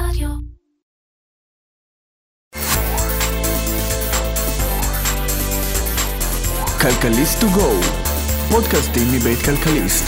רדיו. כלכליסט טו גו, פודקאסטים מבית כלכליסט.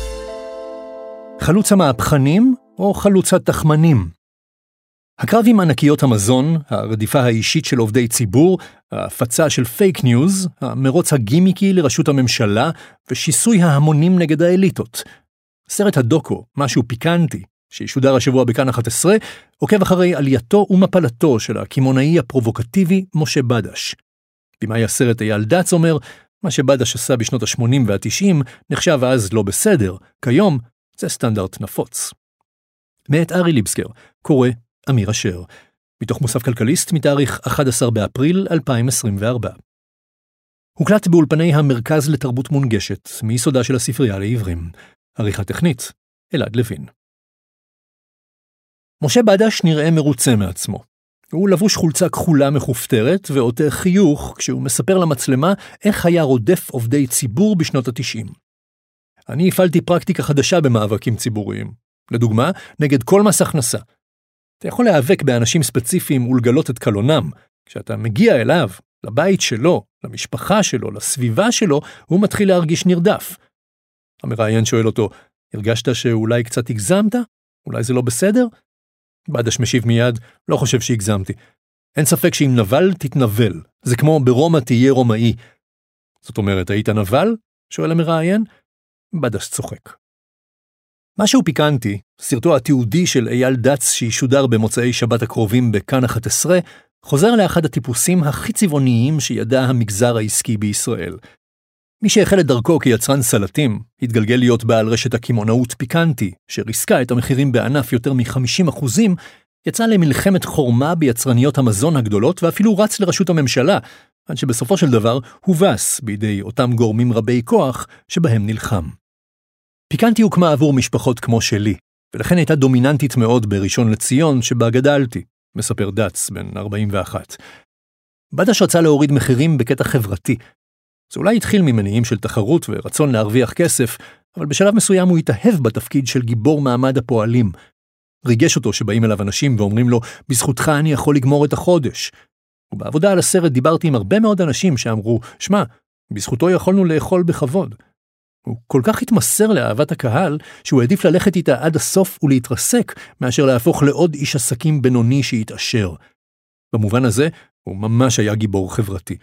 חלוץ המהפכנים או חלוץ התחמנים? הקרב עם ענקיות המזון, הרדיפה האישית של עובדי ציבור, ההפצה של פייק ניוז, המרוץ הגימיקי לראשות הממשלה ושיסוי ההמונים נגד האליטות. סרט הדוקו, משהו פיקנטי, שישודר השבוע בכאן 11, עוקב אחרי עלייתו ומפלתו של הכימונאי הפרובוקטיבי משה בדש. במאי הסרט אייל דץ אומר, מה שבדש עשה בשנות ה-80 וה-90 נחשב אז לא בסדר, כיום זה סטנדרט נפוץ. מאת ארי ליבסקר, קורא אמיר אשר, מתוך מוסף כלכליסט מתאריך 11 באפריל 2024. הוקלט באולפני המרכז לתרבות מונגשת, מיסודה של הספרייה לעברים. עריכה טכנית, אלעד לוין. משה בדש נראה מרוצה מעצמו. הוא לבוש חולצה כחולה מחופתרת ועוטה חיוך כשהוא מספר למצלמה איך היה רודף עובדי ציבור בשנות ה-90. אני הפעלתי פרקטיקה חדשה במאבקים ציבוריים. לדוגמה, נגד כל מס הכנסה. אתה יכול להיאבק באנשים ספציפיים ולגלות את קלונם. כשאתה מגיע אליו, לבית שלו, למשפחה שלו, לסביבה שלו, הוא מתחיל להרגיש נרדף. המראיין שואל אותו, הרגשת שאולי קצת הגזמת? אולי זה לא בסדר? בדש משיב מיד, לא חושב שהגזמתי. אין ספק שאם נבל, תתנבל. זה כמו ברומא תהיה רומאי. זאת אומרת, היית נבל? שואל המראיין. בדש צוחק. משהו פיקנטי, סרטו התיעודי של אייל דץ שישודר במוצאי שבת הקרובים בכאן 11, חוזר לאחד הטיפוסים הכי צבעוניים שידע המגזר העסקי בישראל. מי שהחל את דרכו כיצרן סלטים, התגלגל להיות בעל רשת הכימונאות פיקנטי, שריסקה את המחירים בענף יותר מ-50%, יצא למלחמת חורמה ביצרניות המזון הגדולות ואפילו רץ לראשות הממשלה, עד שבסופו של דבר הובס בידי אותם גורמים רבי כוח שבהם נלחם. פיקנטי הוקמה עבור משפחות כמו שלי, ולכן הייתה דומיננטית מאוד בראשון לציון שבה גדלתי, מספר דץ בן 41. בדש רצה להוריד מחירים בקטע חברתי. זה אולי התחיל ממניעים של תחרות ורצון להרוויח כסף, אבל בשלב מסוים הוא התאהב בתפקיד של גיבור מעמד הפועלים. ריגש אותו שבאים אליו אנשים ואומרים לו, בזכותך אני יכול לגמור את החודש. ובעבודה על הסרט דיברתי עם הרבה מאוד אנשים שאמרו, שמע, בזכותו יכולנו לאכול בכבוד. הוא כל כך התמסר לאהבת הקהל, שהוא העדיף ללכת איתה עד הסוף ולהתרסק, מאשר להפוך לעוד איש עסקים בינוני שהתעשר. במובן הזה, הוא ממש היה גיבור חברתי.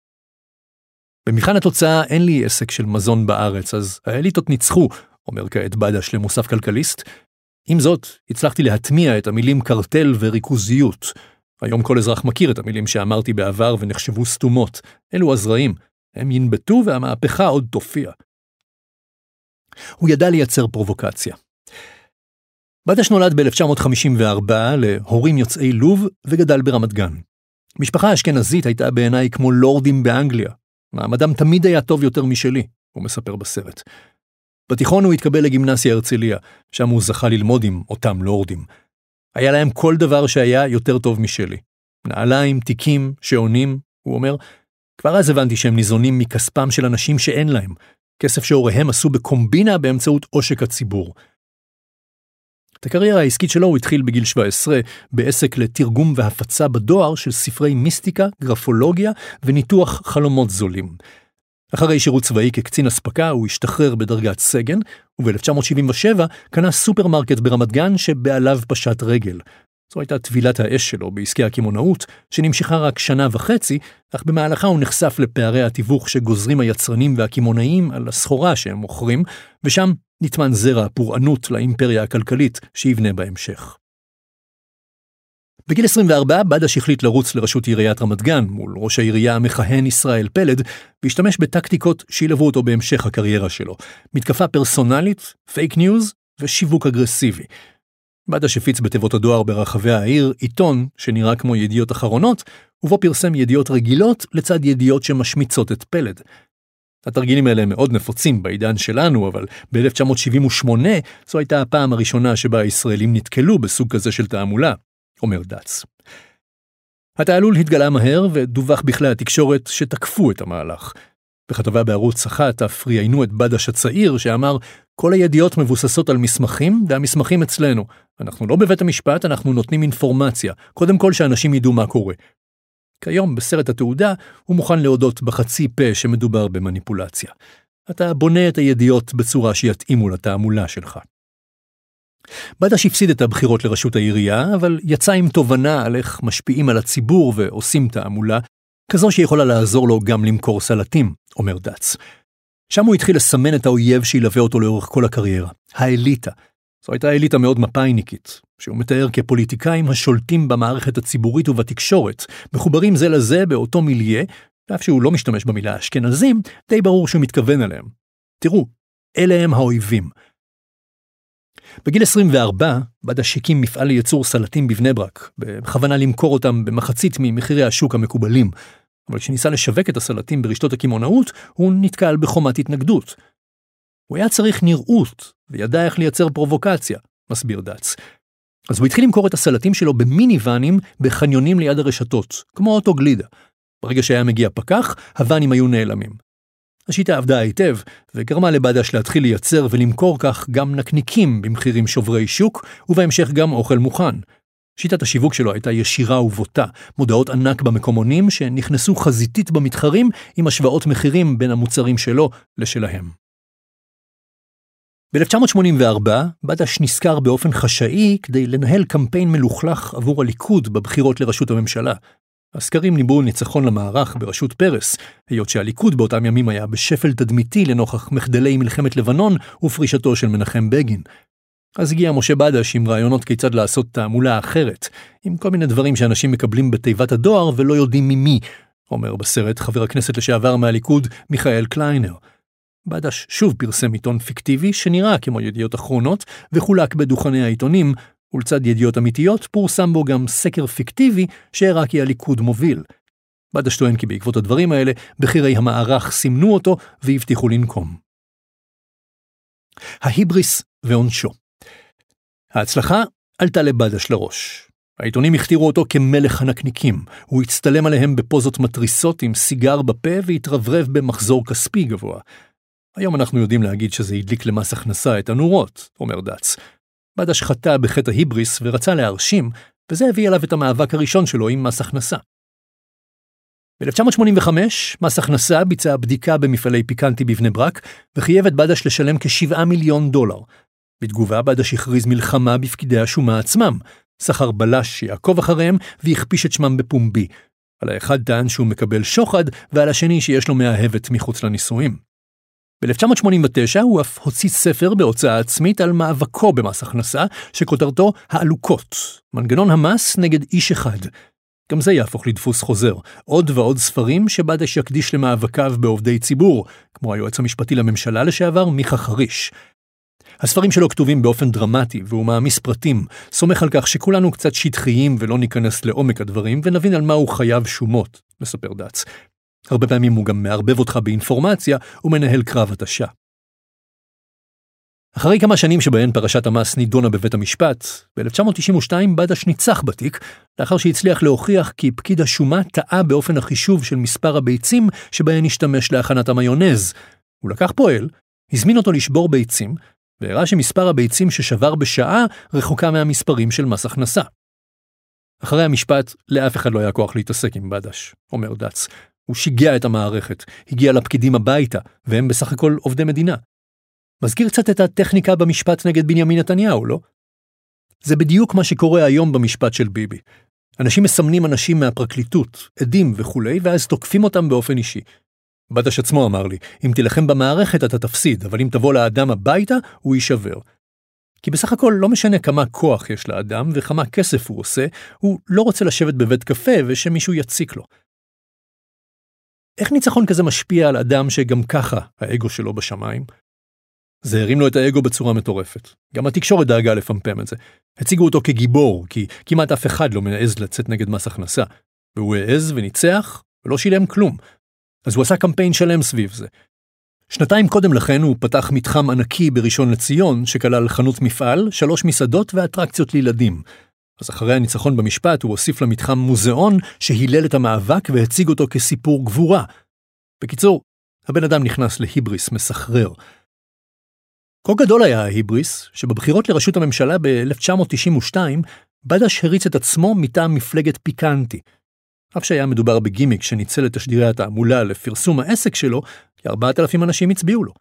במבחן התוצאה אין לי עסק של מזון בארץ, אז האליטות ניצחו, אומר כעת בדש למוסף כלכליסט. עם זאת, הצלחתי להטמיע את המילים קרטל וריכוזיות. היום כל אזרח מכיר את המילים שאמרתי בעבר ונחשבו סתומות. אלו הזרעים, הם ינבטו והמהפכה עוד תופיע. הוא ידע לייצר פרובוקציה. בדש נולד ב-1954 להורים יוצאי לוב וגדל ברמת גן. משפחה אשכנזית הייתה בעיניי כמו לורדים באנגליה. מעמדם תמיד היה טוב יותר משלי, הוא מספר בסרט. בתיכון הוא התקבל לגימנסיה הרצליה, שם הוא זכה ללמוד עם אותם לורדים. היה להם כל דבר שהיה יותר טוב משלי. נעליים, תיקים, שעונים, הוא אומר, כבר אז הבנתי שהם ניזונים מכספם של אנשים שאין להם, כסף שהוריהם עשו בקומבינה באמצעות עושק הציבור. את הקריירה העסקית שלו הוא התחיל בגיל 17 בעסק לתרגום והפצה בדואר של ספרי מיסטיקה, גרפולוגיה וניתוח חלומות זולים. אחרי שירות צבאי כקצין הספקה הוא השתחרר בדרגת סגן, וב-1977 קנה סופרמרקט ברמת גן שבעליו פשט רגל. זו הייתה טבילת האש שלו בעסקי הכימונאות, שנמשכה רק 1.5 שנה, אך במהלכה הוא נחשף לפערי התיווך שגוזרים היצרנים והכימונאים על הסחורה שהם מוכרים, ושם נטמן זרע פורענות לאימפריה הכלכלית שיבנה בהמשך. בגיל 24 בדש החליט לרוץ לראשות עיריית רמת גן מול ראש העירייה המכהן ישראל פלד, והשתמש בטקטיקות שילוו אותו בהמשך הקריירה שלו, מתקפה פרסונלית, פייק ניוז ושיווק אגרסיבי. בדש הפיץ בתיבות הדואר ברחבי העיר עיתון שנראה כמו ידיעות אחרונות, ובו פרסם ידיעות רגילות לצד ידיעות שמשמיצות את פלד. התרגילים האלה מאוד נפוצים בעידן שלנו, אבל ב-1978 זו הייתה הפעם הראשונה שבה הישראלים נתקלו בסוג כזה של תעמולה, אומר דץ. התעלול התגלה מהר ודווח בכלי התקשורת שתקפו את המהלך. בכתבה בערוץ 1 אף ראיינו את בדש הצעיר שאמר, כל הידיעות מבוססות על מסמכים, והמסמכים אצלנו. אנחנו לא בבית המשפט, אנחנו נותנים אינפורמציה. קודם כל שאנשים ידעו מה קורה. כיום בסרט התעודה הוא מוכן להודות בחצי פה שמדובר במניפולציה. אתה בונה את הידיעות בצורה שיתאימו לתעמולה שלך. בדש הפסיד את הבחירות לראשות העירייה, אבל יצא עם תובנה על איך משפיעים על הציבור ועושים תעמולה, כזו שיכולה לעזור לו גם למכור סלטים, אומר דץ. שם הוא התחיל לסמן את האויב שילווה אותו לאורך כל הקריירה, האליטה. זו הייתה אליטה מאוד מפאיניקית, שהוא מתאר כפוליטיקאים השולטים במערכת הציבורית ובתקשורת, מחוברים זה לזה באותו מיליה, ואף שהוא לא משתמש במילה אשכנזים, די ברור שהוא מתכוון אליהם. תראו, אלה הם האויבים. בגיל 24, בדש הקים מפעל לייצור סלטים בבני ברק, בכוונה למכור אותם במחצית ממחירי השוק המקובלים. אבל כשניסה לשווק את הסלטים ברשתות הקמעונאות, הוא נתקל בחומת התנגדות. הוא היה צריך נראות, וידע איך לייצר פרובוקציה, מסביר דץ. אז הוא התחיל למכור את הסלטים שלו במיני-ואנים בחניונים ליד הרשתות, כמו אוטו גלידה. ברגע שהיה מגיע פקח, הוואנים היו נעלמים. השיטה עבדה היטב, וגרמה לבדש להתחיל לייצר ולמכור כך גם נקניקים במחירים שוברי שוק, ובהמשך גם אוכל מוכן. שיטת השיווק שלו הייתה ישירה ובוטה, מודעות ענק במקומונים שנכנסו חזיתית במתחרים עם השוואות מחירים בין המוצרים שלו לשלהם. ב-1984, בדש נזכר באופן חשאי כדי לנהל קמפיין מלוכלך עבור הליכוד בבחירות לראשות הממשלה. הסקרים ניבאו ניצחון למערך בראשות פרס, היות שהליכוד באותם ימים היה בשפל תדמיתי לנוכח מחדלי מלחמת לבנון ופרישתו של מנחם בגין. אז הגיע משה בדש עם רעיונות כיצד לעשות תעמולה אחרת, עם כל מיני דברים שאנשים מקבלים בתיבת הדואר ולא יודעים ממי, אומר בסרט חבר הכנסת לשעבר מהליכוד מיכאל קליינר. בדש שוב פרסם עיתון פיקטיבי שנראה כמו ידיעות אחרונות וחולק בדוכני העיתונים, ולצד ידיעות אמיתיות פורסם בו גם סקר פיקטיבי שהראה כי הליכוד מוביל. בדש טוען כי בעקבות הדברים האלה בחירי המערך סימנו אותו והבטיחו לנקום. ההיבריס ועונשו. ההצלחה עלתה לבדש לראש. העיתונים הכתירו אותו כמלך הנקניקים. הוא הצטלם עליהם בפוזות מטריסות עם סיגר בפה והתרברב במחזור כספי גבוה. היום אנחנו יודעים להגיד שזה הדליק למס הכנסה את הנורות, אומר דץ. בדש חטא בחטא ההיבריס ורצה להרשים, וזה הביא אליו את המאבק הראשון שלו עם מס הכנסה. ב-1985, מס הכנסה ביצע בדיקה במפעלי פיקנטי בבני ברק, וחייב את בדש לשלם $7 מיליון. בתגובה בדש הכריז מלחמה בפקידי השומה עצמם, שכר בלש שיעקוב אחריהם והכפיש את שמם בפומבי. על האחד טען שהוא מקבל שוחד, ועל השני שיש לו מאהבת מחוץ לנישואים. ב-1989 הוא אף הוציא ספר בהוצאה עצמית על מאבקו במס הכנסה, שכותרתו העלוקות, מנגנון המס נגד איש אחד. גם זה יהפוך לדפוס חוזר, עוד ועוד ספרים שבדש יקדיש למאבקיו בעובדי ציבור, כמו היועץ המשפטי לממשלה לשעבר מיכה חריש. הספרים שלו כתובים באופן דרמטי, והוא מעמיס פרטים, סומך על כך שכולנו קצת שטחיים ולא ניכנס לעומק הדברים, ונבין על מה הוא חייב שומות, מספר דץ. הרבה פעמים הוא גם מערבב אותך באינפורמציה ומנהל קרב התשה. אחרי כמה שנים שבהן פרשת המס נידונה בבית המשפט, ב-1992 בדש ניצח בתיק, לאחר שהצליח להוכיח כי פקיד השומה טעה באופן החישוב של מספר הביצים שבהן השתמש להכנת המיונז. הוא לקח פועל, הזמין אותו לשבור ביצים, והראה שמספר הביצים ששבר בשעה רחוקה מהמספרים של מס הכנסה. אחרי המשפט, לאף אחד לא היה כוח להתעסק עם בדש, אומר דץ. הוא שיגע את המערכת, הגיע לפקידים הביתה, והם בסך הכל עובדי מדינה. מזכיר קצת את הטכניקה במשפט נגד בנימין נתניהו, לא? זה בדיוק מה שקורה היום במשפט של ביבי. אנשים מסמנים אנשים מהפרקליטות, עדים וכו', ואז תוקפים אותם באופן אישי. בדש עצמו אמר לי, אם תלחם במערכת אתה תפסיד, אבל אם תבוא לאדם הביתה, הוא יישבר. כי בסך הכל לא משנה כמה כוח יש לאדם וכמה כסף הוא עושה, הוא לא רוצה לשבת בבית קפה ושמישהו יציק לו. איך ניצחון כזה משפיע על אדם שגם ככה האגו שלו בשמיים? זה הרים לו את האגו בצורה מטורפת. גם התקשורת דאגה לפמפם את זה. הציגו אותו כגיבור, כי כמעט אף אחד לא מעז לצאת נגד מס הכנסה. והוא העז וניצח ולא שילם כלום. אז הוא עשה קמפיין שלם סביב זה. שנתיים קודם לכן הוא פתח מתחם ענקי בראשון לציון, שכלל חנות מפעל, 3 מסעדות ואטרקציות לילדים. אז אחרי הניצחון במשפט הוא הוסיף למתחם מוזיאון שהילל את המאבק והציג אותו כסיפור גבורה. בקיצור, הבן אדם נכנס להיבריס מסחרר. כה גדול היה ההיבריס, שבבחירות לראשות הממשלה ב-1992, בדש הריץ את עצמו מטעם מפלגת פיקנטי. אף שהיה מדובר בגימיק שניצל את תשדירי התעמולה לפרסום העסק שלו, כ-4,000 אנשים הצביעו לו.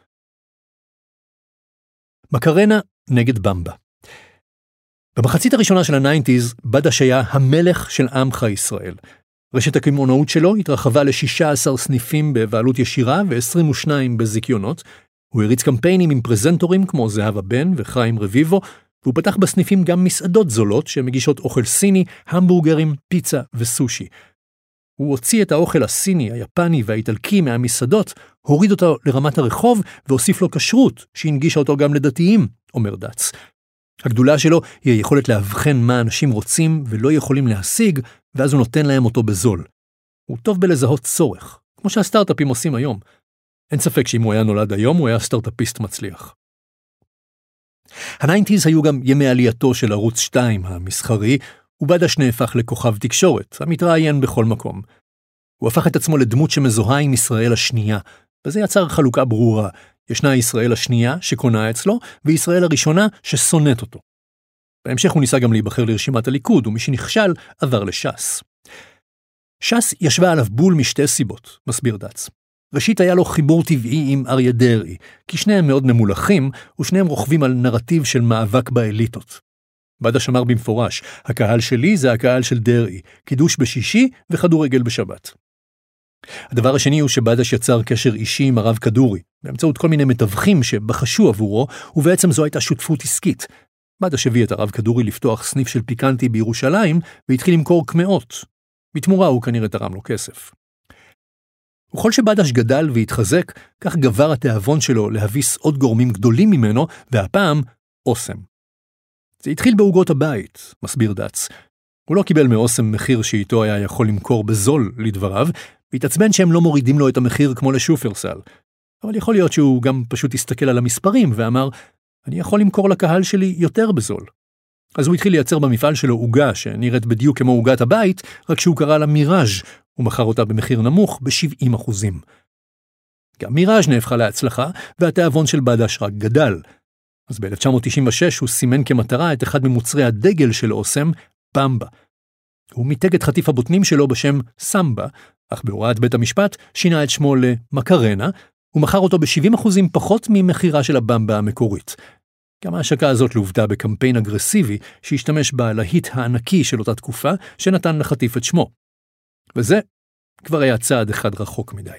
מקרנה נגד במבה. במחצית הראשונה של ה-90s, בדש היה המלך של עמך ישראל. רשת הקמעונאות שלו התרחבה ל-16 סניפים בבעלות ישירה ו-22 בזיקיונות. הוא הריץ קמפיינים עם פרזנטורים כמו זהבה בן וחיים רביבו, והוא פתח בסניפים גם מסעדות זולות שמגישות אוכל סיני, המבורגרים, פיצה וסושי. הוא הוציא את האוכל הסיני, היפני והאיטלקי מהמסעדות, הוריד אותו לרמת הרחוב והוסיף לו כשרות שהנגישה אותו גם לדתיים, אומר דץ. הגדולה שלו היא היכולת להבחן מה אנשים רוצים ולא יכולים להשיג, ואז הוא נותן להם אותו בזול. הוא טוב בלזהות צורך, כמו שהסטארט-אפים עושים היום. אין ספק שאם הוא היה נולד היום, הוא היה סטארט-אפיסט מצליח. ה-90s היו גם ימי עלייתו של ערוץ 2 המסחרי, ובדש נהפך לכוכב תקשורת, המתראיין בכל מקום. הוא הפך את עצמו לדמות שמזוהה עם ישראל השנייה, וזה יצר חלוקה ברורה. ישנה ישראל השנייה שקונה אצלו, וישראל הראשונה ששונאת אותו. בהמשך הוא ניסה גם להיבחר לרשימת הליכוד, ומי שנכשל עבר לש"ס. ש"ס ישבה עליו בול משתי סיבות, מסביר דץ. ראשית היה לו חיבור טבעי עם אריה דרעי, כי שניהם מאוד ממולכים, ושניהם רוכבים על נרטיב של מאבק באליטות. בדש אמר במפורש, הקהל שלי זה הקהל של דרעי, קידוש בשישי וכדורגל בשבת. הדבר השני הוא שבדש יצר קשר אישי עם הרב כדורי, באמצעות כל מיני מתווכים שבחשו עבורו, ובעצם זו הייתה שותפות עסקית. בדש הביא את הרב כדורי לפתוח סניף של פיקנטי בירושלים, והתחיל למכור קמאות. בתמורה הוא כנראה תרם לו כסף. וכל שבדש גדל והתחזק, כך גבר התיאבון שלו להביס עוד גורמים גדולים ממנו, והפעם אוסם. זה התחיל בעוגות הבית, מסביר דץ. הוא לא קיבל מאוסם מחיר שאיתו היה יכול למכור בזול לדבריו, והתעצבן שהם לא מורידים לו את המחיר כמו לשופרסל. אבל יכול להיות שהוא גם פשוט הסתכל על המספרים ואמר, אני יכול למכור לקהל שלי יותר בזול. אז הוא התחיל לייצר במפעל שלו עוגה שנראית בדיוק כמו עוגת הבית, רק שהוא קרא לה מיראז' הוא מכר אותה במחיר נמוך ב-70%. גם מיראז' נהפכה להצלחה, והתיאבון של בדש רק גדל. אז ב-1996 הוא סימן כמטרה את אחד ממוצרי הדגל של אוסם, במבה. הוא מיתג את חטיף הבוטנים שלו בשם סמבה, אך בהוראת בית המשפט שינה את שמו למקרנה, ומכר אותו ב-70% פחות ממחירה של הבמבה המקורית. גם ההשקה הזאת לובדה בקמפיין אגרסיבי שהשתמש בלהיט הענקי של אותה תקופה, שנתן לחטיף את שמו. וזה כבר היה צעד אחד רחוק מדי.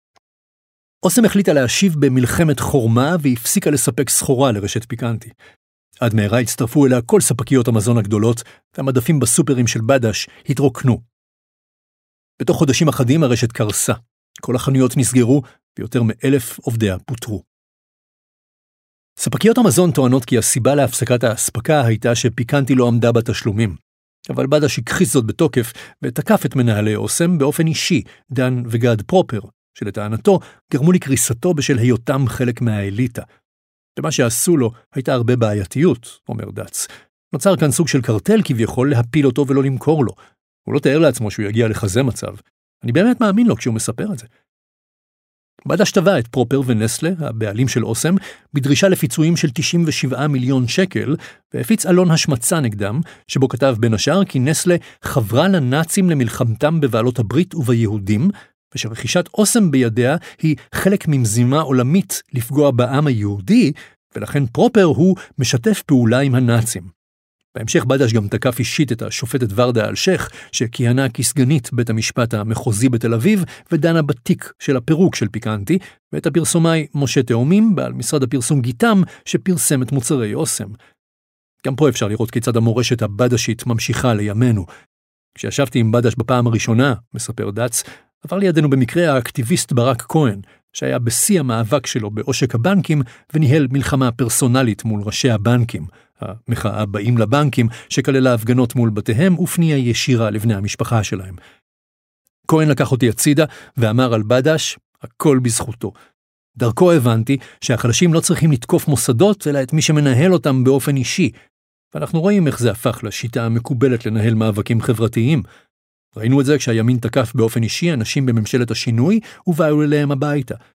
אוסם החליטה להשיב במלחמת חורמה והפסיקה לספק סחורה לרשת פיקנטי. עד מהרה הצטרפו אליה כל ספקיות המזון הגדולות, והמדפים בסופרים של בדש התרוקנו. בתוך חודשים אחדים הרשת קרסה. כל החנויות נסגרו, ויותר מ1,000 עובדיה פוטרו. ספקיות המזון טוענות כי הסיבה להפסקת האספקה הייתה שפיקנטי לא עמדה בתשלומים. אבל בדש הכחיש זאת בתוקף, ותקף את מנהלי אוסם באופן אישי, דן וגד פרופר, שלטענתו גרמו לקריסתו בשל היותם חלק מהאליטה. ומה שעשו לו הייתה הרבה בעייתיות, אומר דץ. נוצר כאן סוג של קרטל כביכול להפיל אותו ולא למכור לו. הוא לא תאר לעצמו שהוא יגיע לכזה מצב. אני באמת מאמין לו כשהוא מספר את זה. בדש תבע את פרופר ונסלה, הבעלים של אוסם, בדרישה לפיצויים של 97 מיליון שקל, והפיץ אלון השמצה נגדם, שבו כתב בין השאר כי נסלה חברה לנאצים למלחמתם בבעלות הברית וביהודים, ושרכישת אוסם בידיה היא חלק ממזימה עולמית לפגוע בעם היהודי, ולכן פרופר הוא משתף פעולה עם הנאצים. בהמשך בדש גם תקף אישית את השופטת ורדה אלשייך, שכיהנה כסגנית בית המשפט המחוזי בתל אביב, ודנה בתיק של הפירוק של פיקנטי, ואת הפרסומאי משה תאומים, בעל משרד הפרסום גיטם, שפרסם את מוצרי אוסם. גם פה אפשר לראות כיצד המורשת הבדשית ממשיכה לימינו. כשישבתי עם בדש בפעם הראשונה, מספר דץ, עבר לידינו במקרה האקטיביסט ברק כהן, שהיה בשיא המאבק שלו בעושק הבנקים, וניהל מלחמה פרסונלית מול ראשי הבנקים, המחאה באים לבנקים, שכללה הפגנות מול בתיהם ופנייה ישירה לבני המשפחה שלהם. כהן לקח אותי הצידה ואמר על בדש, הכל בזכותו. דרכו הבנתי שהחלשים לא צריכים לתקוף מוסדות, אלא את מי שמנהל אותם באופן אישי. ואנחנו רואים איך זה הפך לשיטה המקובלת לנהל מאבקים חברתיים. ראינו את זה כשהימין תקף באופן אישי אנשים בממשלת השינוי, ובאו אליהם הביתה.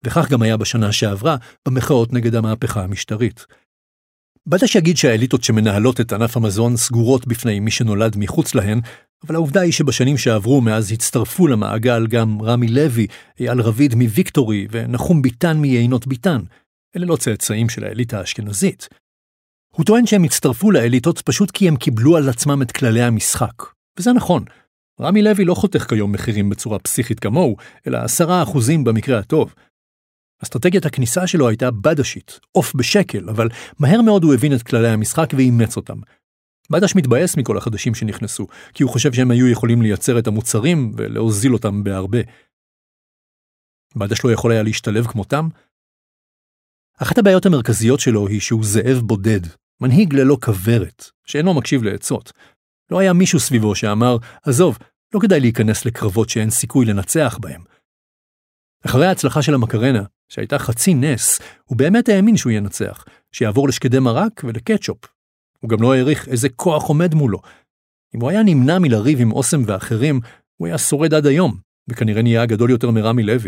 וכך גם היה בשנה שעברה במחאות נגד המהפכה המשטרית. בדש יגיד שהאליטות שמנהלות את ענף המזון סגורות בפני מי שנולד מחוץ להן, אבל העובדה היא שבשנים שעברו מאז הצטרפו למעגל גם רמי לוי, אייל רביד מוויקטורי ונחום ביטן מיינות ביטן. אלה לא צאצאים של האליטה האשכנזית. הוא טוען שהם הצטרפו לאליטות פשוט כי הם קיבלו על עצמם את כללי המשחק. וזה נכון. רמי לוי לא חותך כיום מחירים בצורה פסיכית כמוהו, אלא 10% במקרה הטוב. אסטרטגיית הכניסה שלו הייתה בדשית, עוף בשקל, אבל מהר מאוד הוא הבין את כללי המשחק ואימץ אותם. בדש מתבאס מכל החדשים שנכנסו, כי הוא חושב שהם היו יכולים לייצר את המוצרים ולהוזיל אותם בהרבה. בדש לא יכול היה להשתלב כמותם. אחת הבעיות המרכזיות שלו היא שהוא זאב בודד, מנהיג ללא כברת, שאינו מקשיב לעצות. לא היה מישהו סביבו שאמר, עזוב, לא כדאי להיכנס לקרבות שאין סיכוי לנצח בהם. אחרי ההצלחה של המקרנה, שהייתה חצי נס, הוא באמת האמין שהוא ינצח, שיעבור לשקדי מרק ולקטשופ. הוא גם לא העריך איזה כוח עומד מולו. אם הוא היה נמנע מלריב עם אוסם ואחרים, הוא היה שורד עד היום, וכנראה נהיה גדול יותר מרמי לוי.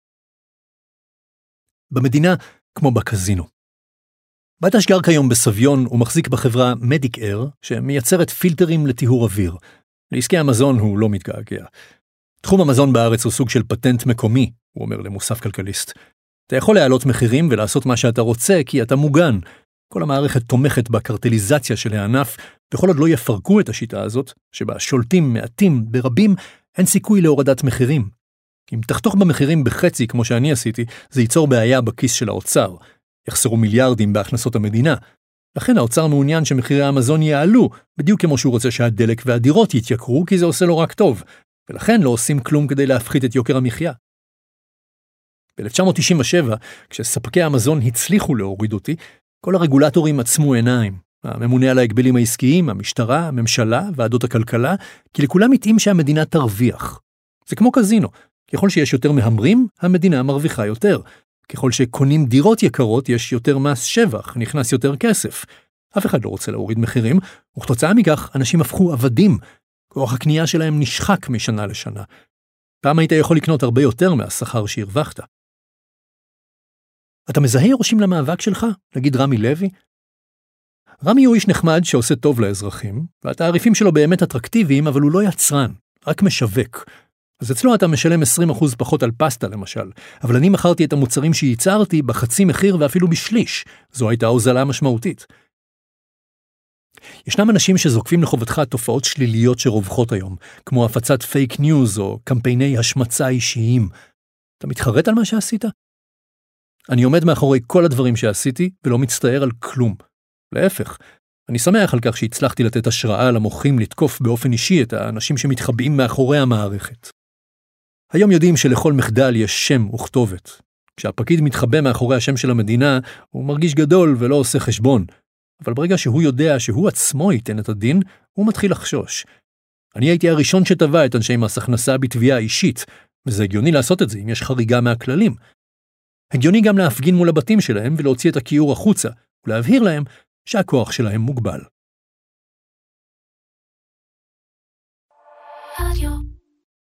במדינה, כמו בקזינו. בדש גר כיום בסביון ומחזיק בחברה מדיק אייר, שמייצרת פילטרים לטיהור אוויר. לעסקי המזון הוא לא מתגעגע. תחום המזון בארץ הוא סוג של פטנט מקומי, הוא אומר למוסף כלכליסט. אתה יכול להעלות מחירים ולעשות מה שאתה רוצה כי אתה מוגן. כל המערכת תומכת בקרטליזציה של הענף, וכל עוד לא יפרקו את השיטה הזאת, שבה שולטים מעטים ברבים, אין סיכוי להורדת מחירים. אם תחתוך במחירים בחצי כמו שאני עשיתי, זה ייצור בעיה בכיס של האוצר. יחסרו מיליארדים בהכנסות המדינה. לכן האוצר מעוניין שמחירי המזון יעלו, בדיוק כמו שהוא רוצה שהדלק והדירות יתייקרו, כי זה עושה לו רק טוב. ולכן לא עושים כלום כדי להפחית את יוקר המחיה. ב-1997, כשספקי המזון הצליחו להוריד אותי, כל הרגולטורים עצמו עיניים. הממונה על ההגבלים העסקיים, המשטרה, הממשלה, ועדות הכלכלה, כי לכולם מתאים שהמדינה תרוויח. זה כמו קזינו. ככל שיש יותר מהמרים, המדינה מרוויחה יותר. ככל שקונים דירות יקרות, יש יותר מס שבח, נכנס יותר כסף. אף אחד לא רוצה להוריד מחירים, וכתוצאה מכך אנשים הפכו עבדים. כוח הקנייה שלהם נשחק משנה לשנה. פעם היית יכול לקנות הרבה יותר מהשכר שהרווחת. אתה מזהה יורשים למאבק שלך? נגיד רמי לוי? רמי הוא איש נחמד שעושה טוב לאזרחים, והתעריפים שלו באמת אטרקטיביים, אבל הוא לא יצרן, רק משווק. אז אצלו אתה משלם 20% פחות על פסטה למשל, אבל אני מכרתי את המוצרים שייצרתי בחצי מחיר ואפילו בשליש. זו הייתה הוזלה משמעותית. ישנם אנשים שזוקפים לחובתך תופעות שליליות שרווחות היום, כמו הפצת פייק ניוז או קמפייני השמצה אישיים. אתה מתחרט על מה שעשית? אני עומד מאחורי כל הדברים שעשיתי ולא מצטער על כלום. להפך, אני שמח על כך שהצלחתי לתת השראה למוחים לתקוף באופן אישי את האנשים שמתחבאים מאחורי המערכת. היום יודעים שלכל מחדל יש שם וכתובת. כשהפקיד מתחבא מאחורי השם של המדינה, הוא מרגיש גדול ולא עושה חשבון. אבל ברגע שהוא יודע שהוא עצמו ייתן את הדין, הוא מתחיל לחשוש. אני הייתי הראשון שטבע את אנשי מס הכנסה בתביעה אישית, וזה הגיוני לעשות את זה אם יש חריגה מהכללים. הגיוני גם להפגין מול הבתים שלהם ולהוציא את הכיור החוצה, ולהבהיר להם שהכוח שלהם מוגבל.